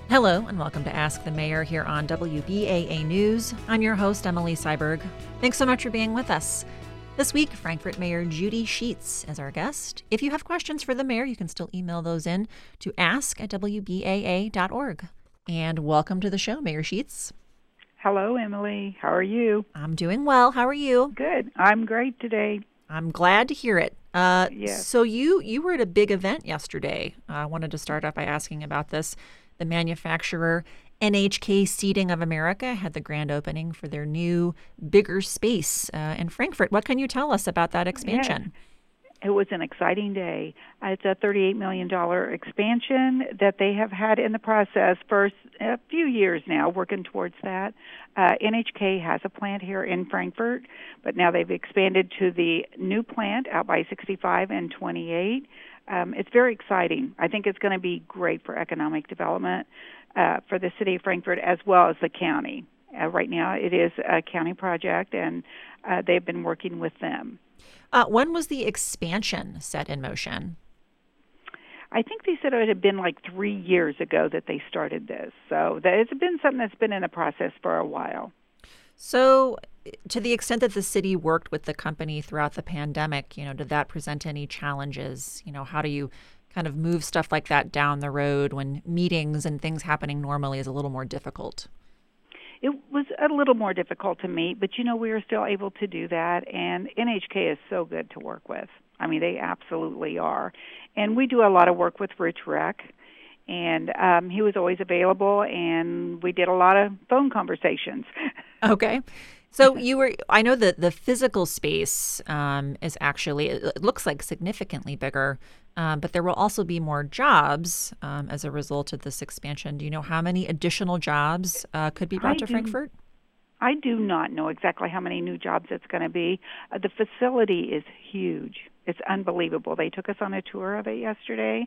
Hello, and welcome to Ask the Mayor here on WBAA News. I'm your host, Emily Seiberg. Thanks so much for being with us. This week, Frankfort Mayor Judy Sheets is our guest. If you have questions for the mayor, you can still email those in to ask@wbaa.org. And welcome to the show, Mayor Sheets. Hello, Emily. How are you? I'm doing well. How are you? Good. I'm great today. I'm glad to hear it. Yes. So you were at a big event yesterday. I wanted to start off by asking about this. The manufacturer NHK Seating of America had the grand opening for their new, bigger space in Frankfort. What can you tell us about that expansion? Yes. It was an exciting day. It's a $38 million expansion that they have had in the process for a few years now, working towards that. NHK has a plant here in Frankfort, but now they've expanded to the new plant out by 65 and 28. It's very exciting. I think it's going to be great for economic development for the city of Frankfort as well as the county. Right now it is a county project, and they've been working with them. When was the expansion set in motion? I think they said it had been like 3 years ago that they started this. So it's been something that's been in the process for a while. So to the extent that the city worked with the company throughout the pandemic, did that present any challenges? How do you kind of move stuff like that down the road when meetings and things happening normally is a little more difficult? It was a little more difficult to meet, but we were still able to do that. And NHK is so good to work with. I mean, they absolutely are. And we do a lot of work with Rich Reck, and he was always available, and we did a lot of phone conversations. Okay. So I know that the physical space is actually, it looks like significantly bigger, but there will also be more jobs as a result of this expansion. Do you know how many additional jobs could be brought to Frankfort? I do not know exactly how many new jobs it's going to be. The facility is huge. It's unbelievable. They took us on a tour of it yesterday.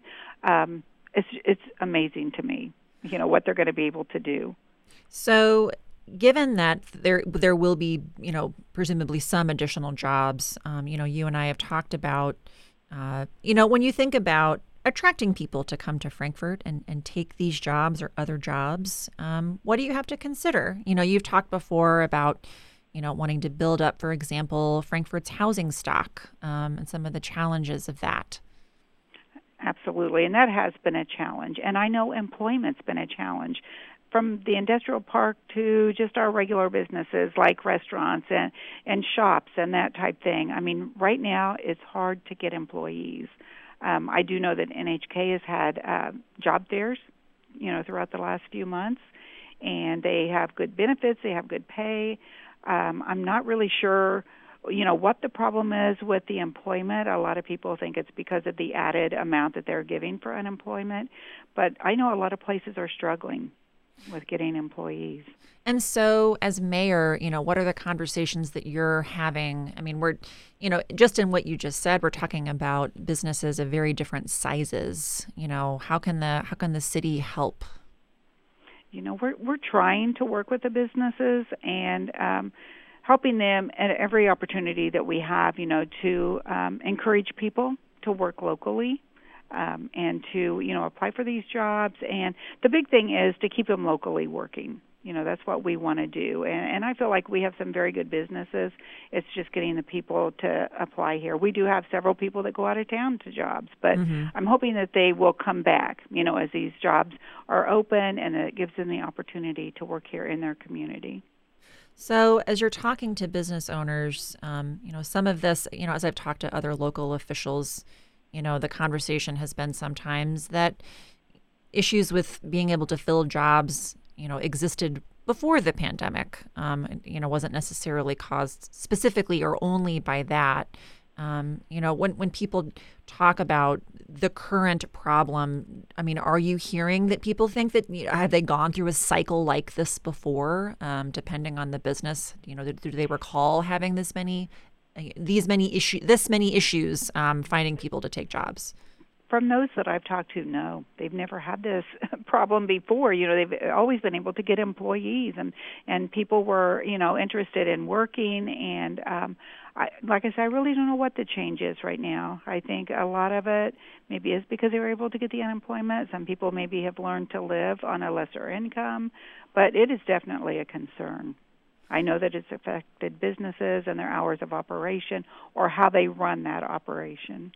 It's amazing to me, what they're going to be able to do. So given that there will be, presumably some additional jobs, you and I have talked about, when you think about attracting people to come to Frankfort and take these jobs or other jobs, what do you have to consider? You've talked before about, wanting to build up, for example, Frankfort's housing stock and some of the challenges of that. Absolutely, and that has been a challenge. And I know employment's been a challenge, from the industrial park to just our regular businesses like restaurants and shops and that type thing. I mean, right now it's hard to get employees. I do know that NHK has had job fairs, throughout the last few months, and they have good benefits, they have good pay. I'm not really sure, what the problem is with the employment. A lot of people think it's because of the added amount that they're giving for unemployment, but I know a lot of places are struggling with getting employees. And so as mayor, what are the conversations that you're having? I mean, we're, just in what you just said, we're talking about businesses of very different sizes. How can the city help? We're trying to work with the businesses and helping them at every opportunity that we have, to encourage people to work locally. And to, apply for these jobs. And the big thing is to keep them locally working. That's what we want to do. And I feel like we have some very good businesses. It's just getting the people to apply here. We do have several people that go out of town to jobs, but I'm hoping that they will come back, as these jobs are open, and it gives them the opportunity to work here in their community. So as you're talking to business owners, some of this, as I've talked to other local officials, the conversation has been sometimes that issues with being able to fill jobs, existed before the pandemic, wasn't necessarily caused specifically or only by that. When people talk about the current problem, I mean, are you hearing that people think that, have they gone through a cycle like this before, depending on the business? Do they recall having this many issues finding people to take jobs? From those that I've talked to, no, they've never had this problem before. They've always been able to get employees, and people were, interested in working. And like I said, I really don't know what the change is right now. I think a lot of it maybe is because they were able to get the unemployment. Some people maybe have learned to live on a lesser income, but it is definitely a concern. I know that it's affected businesses and their hours of operation or how they run that operation.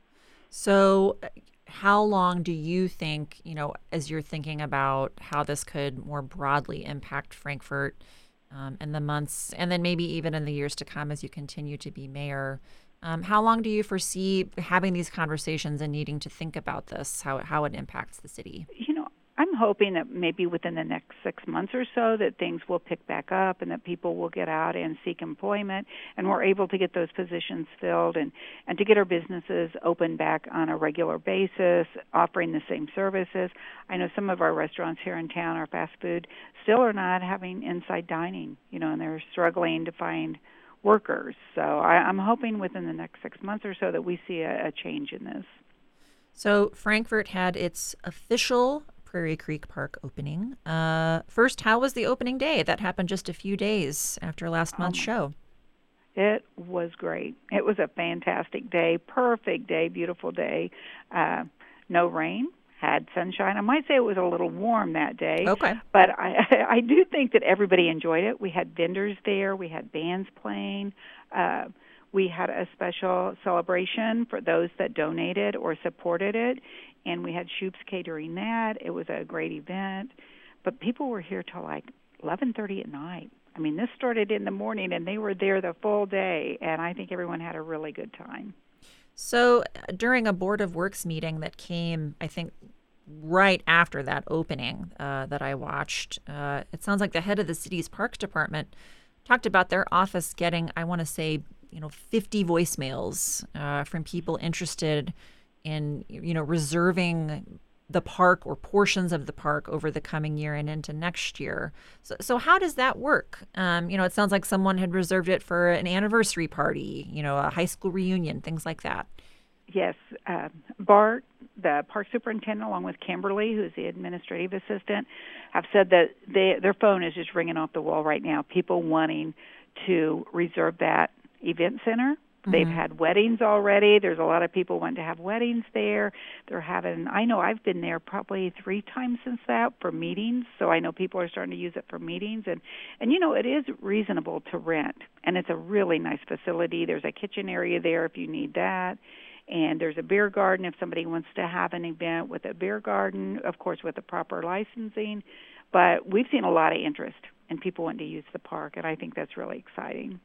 So, how long do you think, as you're thinking about how this could more broadly impact Frankfort in the months and then maybe even in the years to come as you continue to be mayor, how long do you foresee having these conversations and needing to think about this, how it impacts the city? I'm hoping that maybe within the next 6 months or so that things will pick back up and that people will get out and seek employment and we're able to get those positions filled and to get our businesses open back on a regular basis, offering the same services. I know some of our restaurants here in town, our fast food, still are not having inside dining, and they're struggling to find workers. So I'm hoping within the next 6 months or so that we see a change in this. So Frankfort had its official Prairie Creek Park opening. First, how was the opening day? That happened just a few days after last month's show. It was great. It was a fantastic day, perfect day, beautiful day. No rain, had sunshine. I might say it was a little warm that day. Okay. But I do think that everybody enjoyed it. We had vendors there. We had bands playing. We had a special celebration for those that donated or supported it, and we had Shoop's catering that. It was a great event, but people were here till like 11:30 at night. I mean, this started in the morning, and they were there the full day, and I think everyone had a really good time. So during a Board of Works meeting that came, I think, right after that opening that I watched, it sounds like the head of the city's parks department talked about their office getting, I want to say, 50 voicemails from people interested in, reserving the park or portions of the park over the coming year and into next year. So how does that work? It sounds like someone had reserved it for an anniversary party, a high school reunion, things like that. Yes. Bart, the park superintendent, along with Kimberly, who's the administrative assistant, have said that their phone is just ringing off the wall right now, people wanting to reserve that event center. Mm-hmm. They've had weddings already. There's a lot of people wanting to have weddings there. I know I've been there probably 3 times since that for meetings, so I know people are starting to use it for meetings. And it is reasonable to rent, and it's a really nice facility. There's a kitchen area there if you need that. And there's a beer garden if somebody wants to have an event with a beer garden, of course, with the proper licensing. But we've seen a lot of interest in people wanting to use the park, and I think that's really exciting.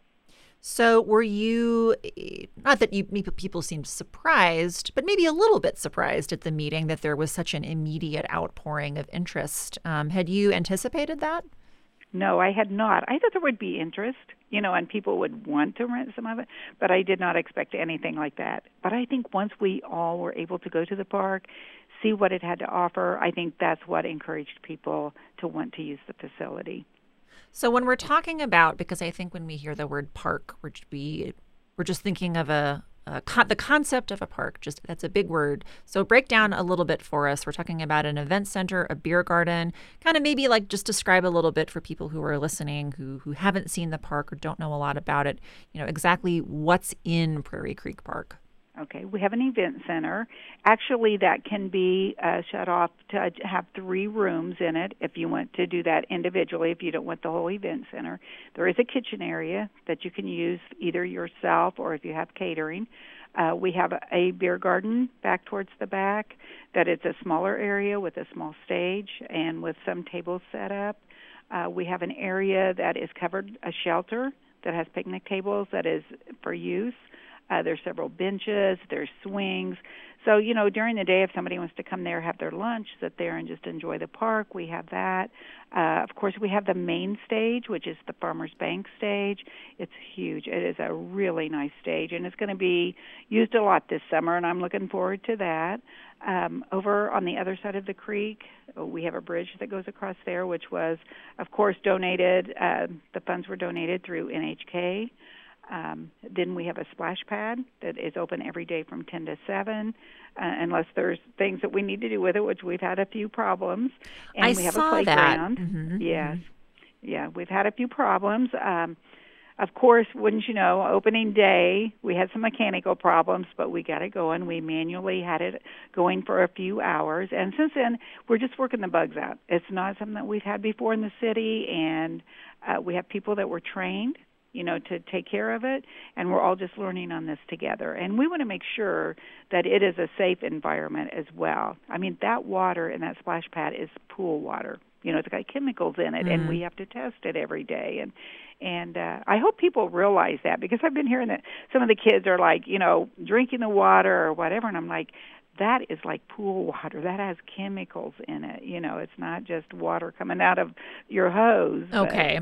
So were you, not that people seemed surprised, but maybe a little bit surprised at the meeting that there was such an immediate outpouring of interest. Had you anticipated that? No, I had not. I thought there would be interest, and people would want to rent some of it, but I did not expect anything like that. But I think once we all were able to go to the park, see what it had to offer, I think that's what encouraged people to want to use the facility. So when we're talking about, because I think when we hear the word park, we're just thinking of the concept of a park. Just that's a big word. So break down a little bit for us. We're talking about an event center, a beer garden, kind of maybe like just describe a little bit for people who are listening who haven't seen the park or don't know a lot about it. Exactly what's in Prairie Creek Park. Okay, we have an event center. Actually, that can be shut off to have 3 rooms in it if you want to do that individually, if you don't want the whole event center. There is a kitchen area that you can use either yourself or if you have catering. We have a beer garden back towards the back that it's a smaller area with a small stage and with some tables set up. We have an area that is covered, a shelter that has picnic tables that is for use. There's several benches, there's swings. So, during the day, if somebody wants to come there, have their lunch, sit there and just enjoy the park, we have that. Of course, we have the main stage, which is the Farmers Bank stage. It's huge. It is a really nice stage, and it's going to be used a lot this summer, and I'm looking forward to that. Over on the other side of the creek, we have a bridge that goes across there, which was, of course, donated. The funds were donated through NHK. Then we have a splash pad that is open every day from 10 to 7, unless there's things that we need to do with it, which we've had a few problems. I And we have a saw that. playground. Yes. Yeah, we've had a few problems. Of course, wouldn't you know, opening day, we had some mechanical problems, but we got it going. We manually had it going for a few hours. And since then, we're just working the bugs out. It's not something that we've had before in the city, and we have people that were trained, to take care of it, and we're all just learning on this together. And we want to make sure that it is a safe environment as well. I mean, that water in that splash pad is pool water. It's got chemicals in it, and we have to test it every day. And I hope people realize that, because I've been hearing that some of the kids are like, drinking the water or whatever, and I'm like, that is like pool water. That has chemicals in it. It's not just water coming out of your hose. Okay.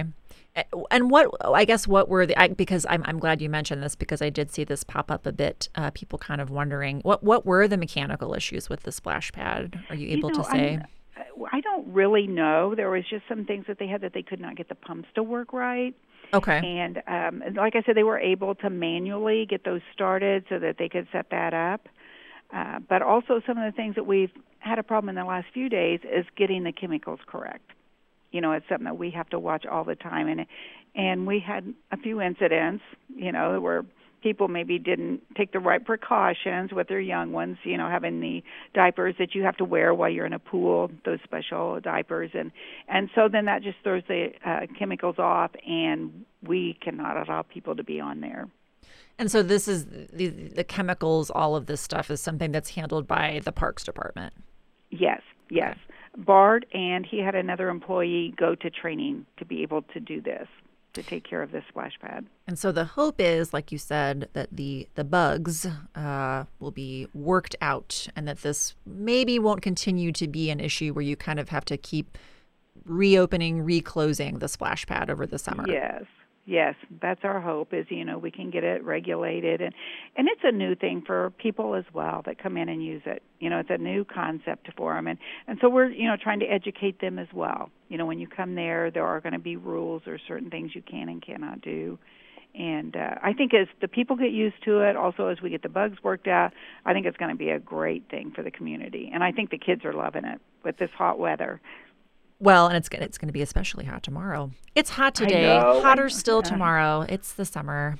And what were because I'm glad you mentioned this, because I did see this pop up a bit. People kind of wondering what were the mechanical issues with the splash pad? Are you able to say? I don't really know. There was just some things that they had that they could not get the pumps to work right. Okay. And like I said, they were able to manually get those started so that they could set that up. But also some of the things that we've had a problem in the last few days is getting the chemicals correct. It's something that we have to watch all the time. And we had a few incidents, where people maybe didn't take the right precautions with their young ones, having the diapers that you have to wear while you're in a pool, those special diapers. And so then that just throws the chemicals off, and we cannot allow people to be on there. And so this is the chemicals, all of this stuff is something that's handled by the Parks Department? Yes. Bart, and he had another employee go to training to be able to do this, to take care of this splash pad. And so the hope is, like you said, that the bugs will be worked out, and that this maybe won't continue to be an issue where you kind of have to keep reopening, reclosing the splash pad over the summer. Yes, that's our hope, is, we can get it regulated. And it's a new thing for people as well that come in and use it. It's a new concept for them. And so we're, trying to educate them as well. When you come there are going to be rules or certain things you can and cannot do. And I think as the people get used to it, also as we get the bugs worked out, I think it's going to be a great thing for the community. And I think the kids are loving it with this hot weather. Well, and it's going to be especially hot tomorrow. It's hot today, hotter still tomorrow. It's the summer.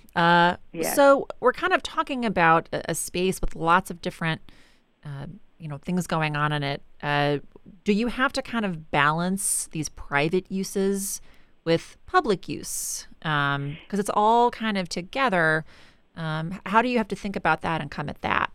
So we're kind of talking about a space with lots of different, things going on in it. Do you have to kind of balance these private uses with public use? Because it's all kind of together. How do you have to think about that and come at that?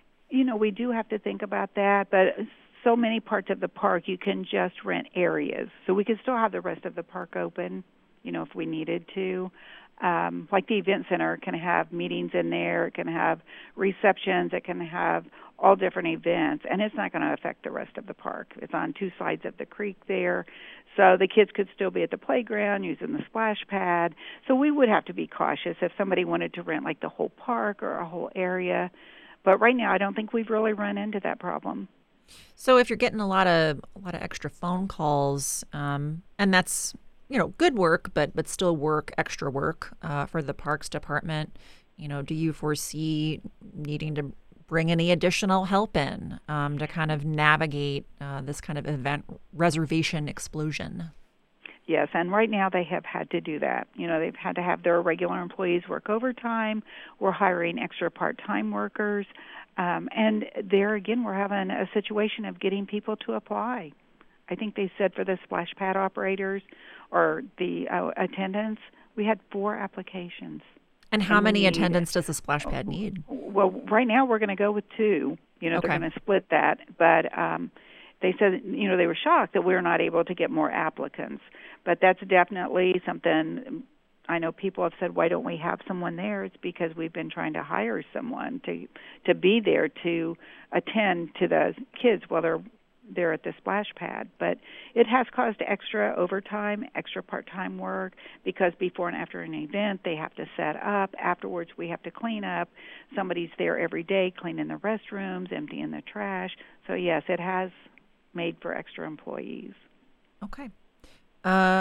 We do have to think about that, but so many parts of the park you can just rent areas. So we could still have the rest of the park open, if we needed to. Like the event center can have meetings in there, it can have receptions, it can have all different events, and it's not going to affect the rest of the park. It's on two sides of the creek there, so the kids could still be at the playground using the splash pad. So we would have to be cautious if somebody wanted to rent like the whole park or a whole area. But right now I don't think we've really run into that problem. So if you're getting a lot of extra phone calls, and that's good work, but still extra work for the Parks Department, do you foresee needing to bring any additional help in to kind of navigate this kind of event reservation explosion? Yes, and right now they have had to do that. They've had to have their regular employees work overtime. We're hiring extra part-time workers. And there again, we're having a situation of getting people to apply. I think they said for the splash pad operators or the attendants, we had 4 applications. And how many attendants does the splash pad need? Well, right now we're going to go with 2. They're going to split that. But they said, they were shocked that we were not able to get more applicants. But that's definitely something. I know people have said, why don't we have someone there? It's because we've been trying to hire someone to be there to attend to the kids while they're at the splash pad. But it has caused extra overtime, extra part-time work, because before and after an event, they have to set up. Afterwards, we have to clean up. Somebody's there every day cleaning the restrooms, emptying the trash. So, yes, it has made for extra employees. Okay.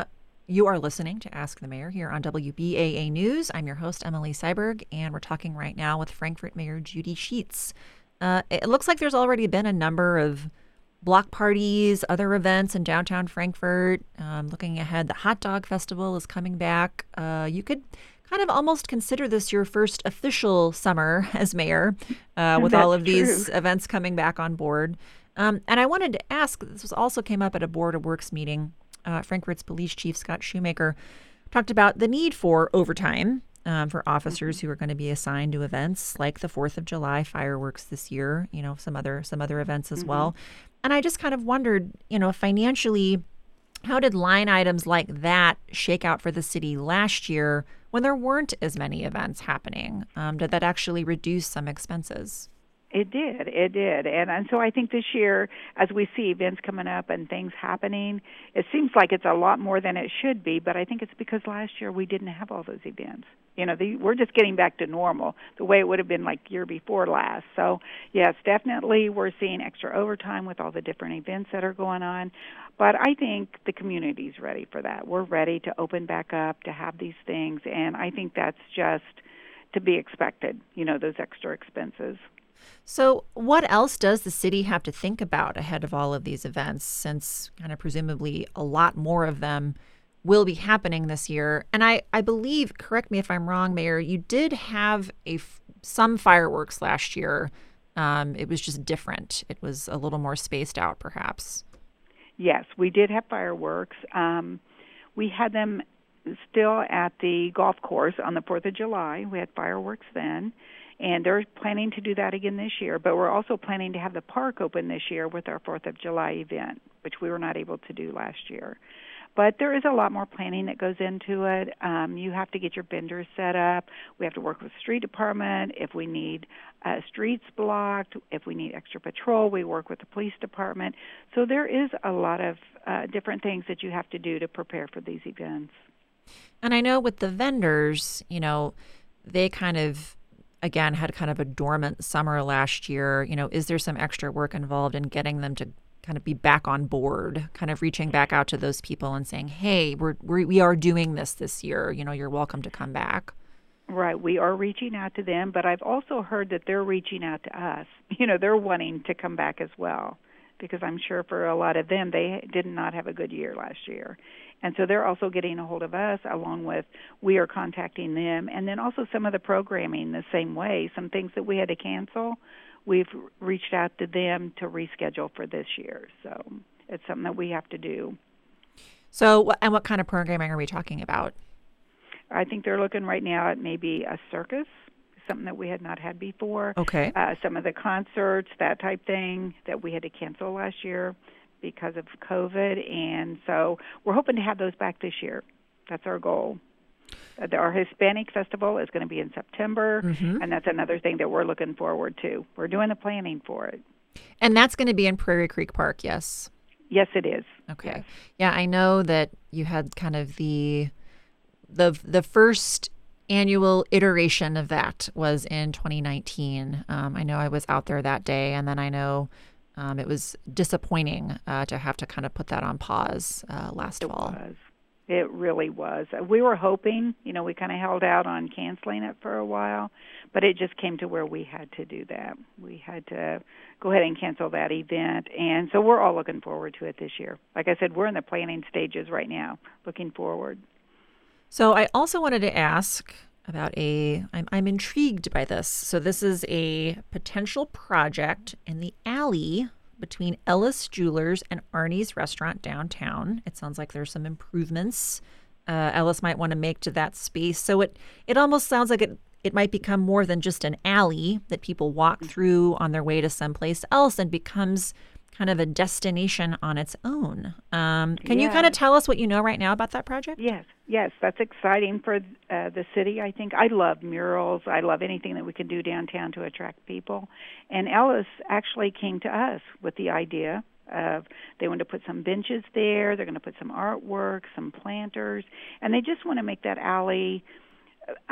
You are listening to Ask the Mayor here on WBAA News. I'm your host, Emily Seiberg, and we're talking right now with Frankfort Mayor Judy Sheets. It looks like there's already been a number of block parties, other events in downtown Frankfort. Looking ahead, the Hot Dog Festival is coming back. You could kind of almost consider this your first official summer as mayor, with all of these events coming back on board. And I wanted to ask, also came up at a Board of Works meeting. Frankfort's Police Chief Scott Shoemaker talked about the need for overtime for officers who are going to be assigned to events like the 4th of July fireworks this year, some other events as well. And I just kind of wondered, financially, how did line items like that shake out for the city last year when there weren't as many events happening? Did that actually reduce some expenses? It did. And so I think this year, as we see events coming up and things happening, it seems like it's a lot more than it should be, but I think it's because last year we didn't have all those events. We're just getting back to normal, the way it would have been like year before last. So, yes, definitely we're seeing extra overtime with all the different events that are going on. But I think the community's ready for that. We're ready to open back up, to have these things, and I think that's just to be expected, those extra expenses. So what else does the city have to think about ahead of all of these events, since kind of presumably a lot more of them will be happening this year? And I believe, correct me if I'm wrong, Mayor, you did have some fireworks last year. It was just different. It was a little more spaced out, perhaps. Yes, we did have fireworks. We had them still at the golf course on the 4th of July. We had fireworks then. And they're planning to do that again this year. But we're also planning to have the park open this year with our 4th of July event, which we were not able to do last year. But there is a lot more planning that goes into it. You have to get your vendors set up. We have to work with the street department. If we need streets blocked, if we need extra patrol, we work with the police department. So there is a lot of different things that you have to do to prepare for these events. And I know with the vendors, they kind of, again, had kind of a dormant summer last year. Is there some extra work involved in getting them to kind of be back on board, kind of reaching back out to those people and saying, hey, we are doing this year. You're welcome to come back. Right. We are reaching out to them, but I've also heard that they're reaching out to us. They're wanting to come back as well, because I'm sure for a lot of them, they did not have a good year last year. And so they're also getting a hold of us, along with we are contacting them. And then also some of the programming the same way. Some things that we had to cancel, we've reached out to them to reschedule for this year. So it's something that we have to do. So, and what kind of programming are we talking about? I think they're looking right now at maybe a circus, something that we had not had before. Okay. Some of the concerts, that type thing that we had to cancel last year because of COVID, and so we're hoping to have those back this year. That's our goal. Our Hispanic Festival is going to be in September, and that's another thing that we're looking forward to. We're doing the planning for it. And that's going to be in Prairie Creek Park, yes? Yes, it is. Okay. Yes. Yeah, I know that you had kind of the first annual iteration of that was in 2019. I know I was out there that day, and then I know it was disappointing to have to kind of put that on pause last fall. It really was. We were hoping, we kind of held out on canceling it for a while, but it just came to where we had to do that. We had to go ahead and cancel that event, and so we're all looking forward to it this year. Like I said, we're in the planning stages right now, looking forward. So I also wanted to ask about I'm intrigued by this. So this is a potential project in the alley between Ellis Jewelers and Arnie's Restaurant downtown. It sounds like there's some improvements Ellis might want to make to that space. So it almost sounds like it might become more than just an alley that people walk through on their way to someplace else, and becomes kind of a destination on its own. Can you kind of tell us what you know right now about that project? Yes, that's exciting for the city, I think. I love murals. I love anything that we can do downtown to attract people. And Ellis actually came to us with the idea of they want to put some benches there, they're going to put some artwork, some planters, and they just want to make that alley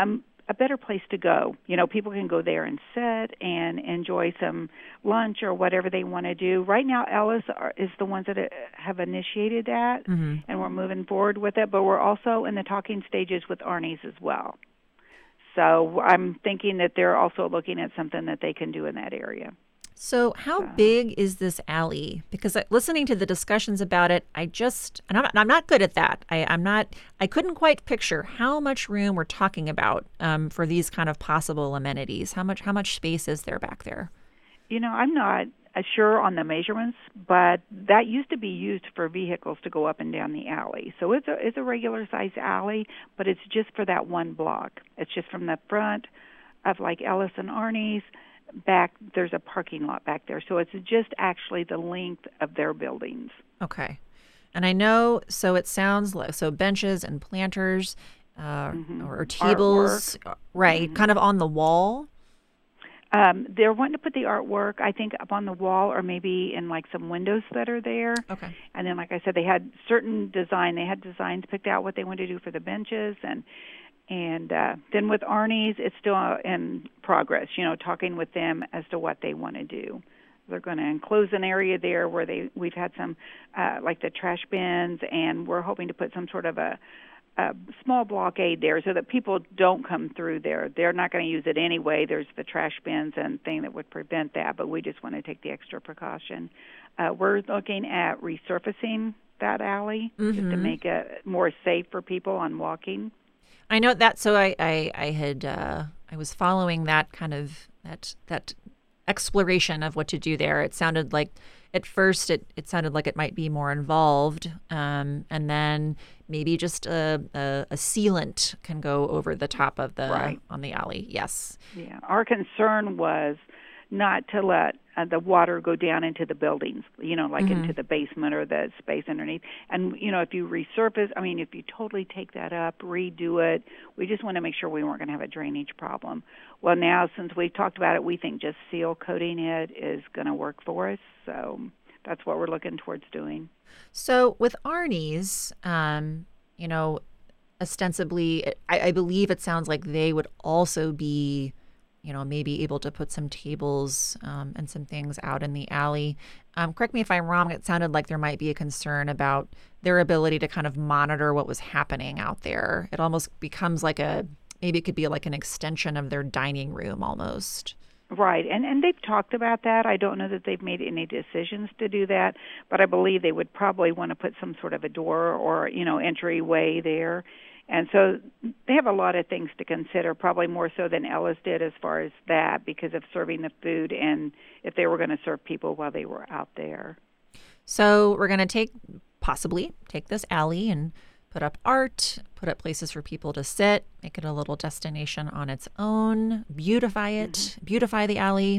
a better place to go. People can go there and sit and enjoy some lunch or whatever they want to do. Right now, Ellis is the ones that have initiated that, and we're moving forward with it. But we're also in the talking stages with Arnie's as well. So I'm thinking that they're also looking at something that they can do in that area. So how big is this alley? Because listening to the discussions about it, and I'm not good at that. I couldn't quite picture how much room we're talking about for these kind of possible amenities. How much space is there back there? I'm not sure on the measurements, but that used to be used for vehicles to go up and down the alley. So it's a regular size alley, but it's just for that one block. It's just from the front of like Ellis and Arnie's back. There's a parking lot back there, so it's just actually the length of their buildings. Okay, and I know. So it sounds like benches and planters or tables, Artwork. right? Kind of on the wall. They're wanting to put the artwork, I think, up on the wall or maybe in like some windows that are there. Okay. And then, like I said, they had certain design. They had designs picked out what they wanted to do for the benches, and then with Arnie's, it's still in progress. Talking with them as to what they want to do. They're going to enclose an area there where we've had some like the trash bins, and we're hoping to put some sort of a small blockade there so that people don't come through there. They're not going to use it anyway. There's the trash bins and thing that would prevent that, but we just want to take the extra precaution. We're looking at resurfacing that alley just to make it more safe for people on walking. I know that. So I was following that kind of that exploration of what to do there. It sounded like at first it sounded like it might be more involved, and then maybe just a sealant can go over the top of on the alley. Yes. Yeah. Our concern was not to let the water go down into the buildings, like into the basement or the space underneath. And, if you resurface, if you totally take that up, redo it, we just want to make sure we weren't going to have a drainage problem. Well, now, since we've talked about it, we think just seal coating it is going to work for us. So that's what we're looking towards doing. So with Arnie's, ostensibly, I believe it sounds like they would also be maybe able to put some tables and some things out in the alley. Correct me if I'm wrong, it sounded like there might be a concern about their ability to kind of monitor what was happening out there. It almost becomes maybe it could be like an extension of their dining room almost. Right, and they've talked about that. I don't know that they've made any decisions to do that, but I believe they would probably want to put some sort of a door or, entryway there. And so they have a lot of things to consider, probably more so than Ellis did as far as that, because of serving the food and if they were going to serve people while they were out there. So we're going to possibly take this alley and put up art, put up places for people to sit, make it a little destination on its own, beautify it, beautify the alley.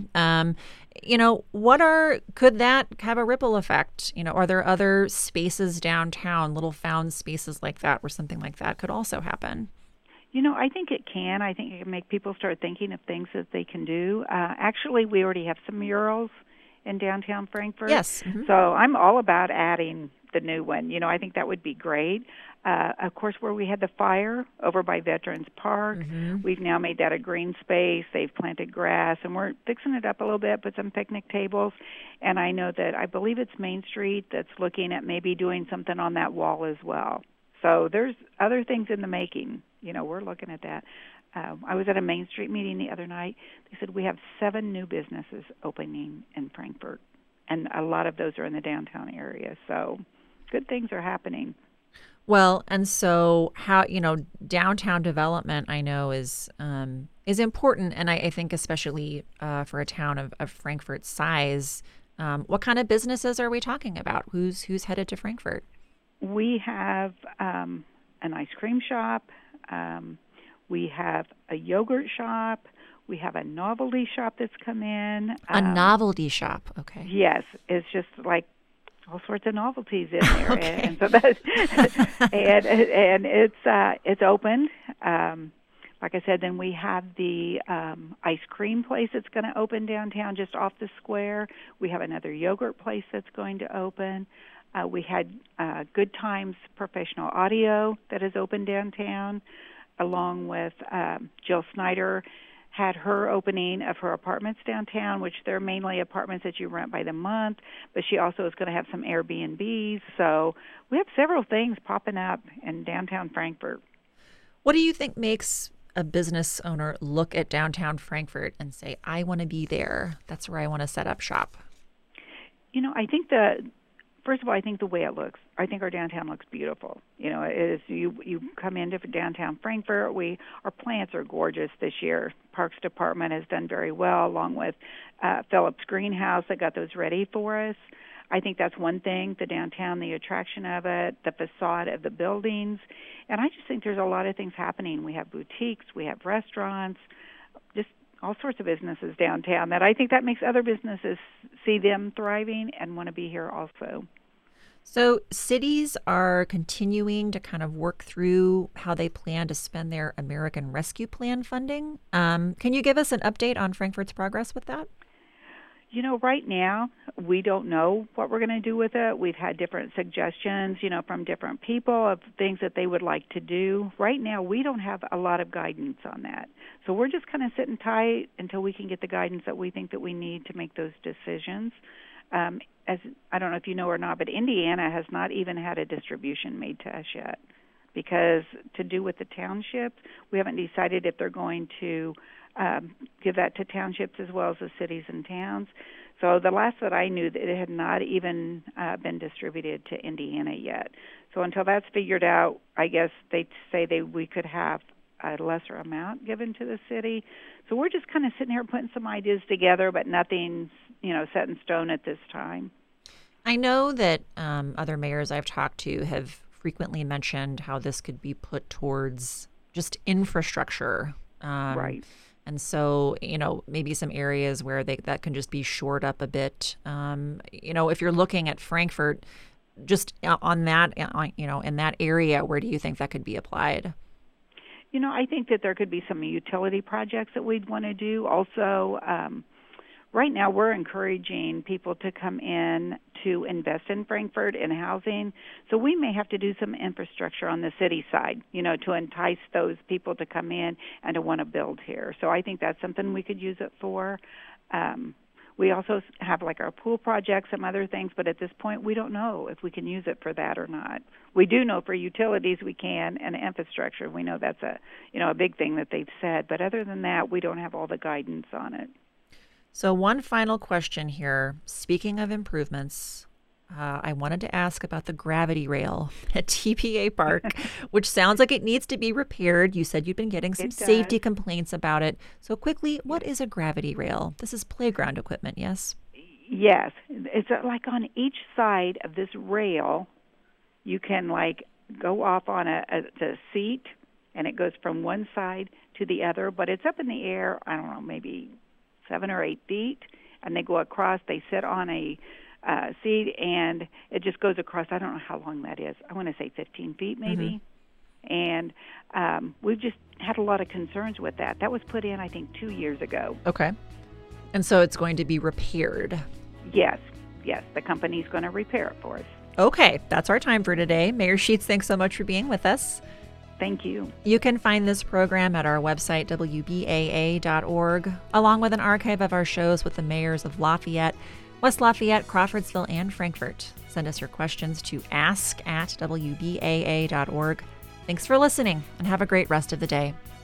Could that have a ripple effect? Are there other spaces downtown, little found spaces like that where something like that could also happen? I think it can. I think it can make people start thinking of things that they can do. Actually, we already have some murals in downtown Frankfort. Yes. So I'm all about adding the new one. I think that would be great. Of course, where we had the fire over by Veterans Park, we've now made that a green space. They've planted grass, and we're fixing it up a little bit, put some picnic tables. And I know that I believe it's Main Street that's looking at maybe doing something on that wall as well. So there's other things in the making. We're looking at that. I was at a Main Street meeting the other night. They said we have 7 new businesses opening in Frankfort, and a lot of those are in the downtown area. So good things are happening. Well, and so how, downtown development, I know is important. And I think especially for a town of Frankfort's size, what kind of businesses are we talking about? Who's headed to Frankfort? We have an ice cream shop. We have a yogurt shop. We have a novelty shop that's come in. A novelty shop, okay. Yes, it's just like all sorts of novelties in there, okay. and so that's and it's opened. Like I said, then we have the ice cream place that's going to open downtown, just off the square. We have another yogurt place that's going to open. We had Good Times Professional Audio that has opened downtown. along with Jill Snyder, had her opening of her apartments downtown, which they're mainly apartments that you rent by the month, but she also is going to have some Airbnbs. So we have several things popping up in downtown Frankfort. What do you think makes a business owner look at downtown Frankfort and say, I want to be there? That's where I want to set up shop. I think first of all, I think the way it looks. I think our downtown looks beautiful. It is you come into downtown Frankfort. Our plants are gorgeous this year. Parks Department has done very well, along with Phillips Greenhouse that got those ready for us. I think that's one thing, the downtown, the attraction of it, the facade of the buildings. And I just think there's a lot of things happening. We have boutiques, we have restaurants, just all sorts of businesses downtown that I think that makes other businesses see them thriving and want to be here also. So cities are continuing to kind of work through how they plan to spend their American Rescue Plan funding. Can you give us an update on Frankfort's progress with that? Right now, we don't know what we're going to do with it. We've had different suggestions, from different people of things that they would like to do. Right now, we don't have a lot of guidance on that. So we're just kind of sitting tight until we can get the guidance that we think that we need to make those decisions. As I don't know if you know or not, but Indiana has not even had a distribution made to us yet, because to do with the townships, we haven't decided if they're going to give that to townships as well as the cities and towns. So the last that I knew, that it had not even been distributed to Indiana yet. So until that's figured out, I guess they say we could have a lesser amount given to the city. So we're just kind of sitting here putting some ideas together, but nothing's set in stone at this time. I know that other mayors I've talked to have frequently mentioned how this could be put towards just infrastructure. Right. And so, maybe some areas where that can just be shored up a bit. If you're looking at Frankfort, just on that, in that area, where do you think that could be applied? I think that there could be some utility projects that we'd want to do. Also, right now we're encouraging people to come in to invest in Frankfort in housing. So we may have to do some infrastructure on the city side, to entice those people to come in and to want to build here. So I think that's something we could use it for. We also have like our pool project, some other things, but at this point we don't know if we can use it for that or not. We do know for utilities we can, and infrastructure. We know that's a big thing that they've said, but other than that, we don't have all the guidance on it. So one final question here. Speaking of improvements, I wanted to ask about the gravity rail at TPA Park, which sounds like it needs to be repaired. You said you've been getting some safety complaints about it. So quickly, what is a gravity rail? This is playground equipment, yes? Yes. It's like on each side of this rail, you can go off on a seat, and it goes from one side to the other, but it's up in the air, I don't know, maybe 7 or 8 feet, and they go across. They sit on a seat, and it just goes across. I don't know how long that is. I want to say 15 feet maybe. Mm-hmm. And we've just had a lot of concerns with that. That was put in, I think, 2 years ago. Okay. And so it's going to be repaired. Yes. The company's going to repair it for us. Okay. That's our time for today. Mayor Sheets, thanks so much for being with us. Thank you. You can find this program at our website, wbaa.org, along with an archive of our shows with the mayors of Lafayette, West Lafayette, Crawfordsville, and Frankfort. Send us your questions to ask@wbaa.org. Thanks for listening, and have a great rest of the day.